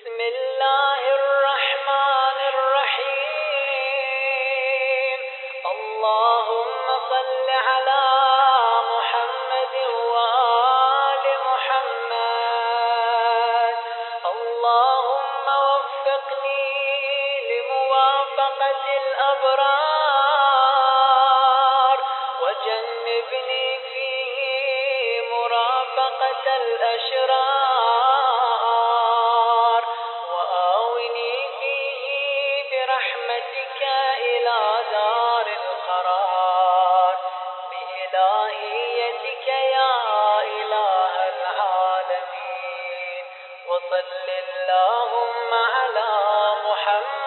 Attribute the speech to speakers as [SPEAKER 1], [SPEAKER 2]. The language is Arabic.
[SPEAKER 1] بسم الله الرحمن الرحيم. اللهم صل على محمد وآل محمد. اللهم وفقني لموافقة الأبرار وجنبني فيه مرافقة الأشرار، وآوني فيه برحمتك إلى دار القرار بإلهيتك يا إله العالمين. وصل اللهم على محمد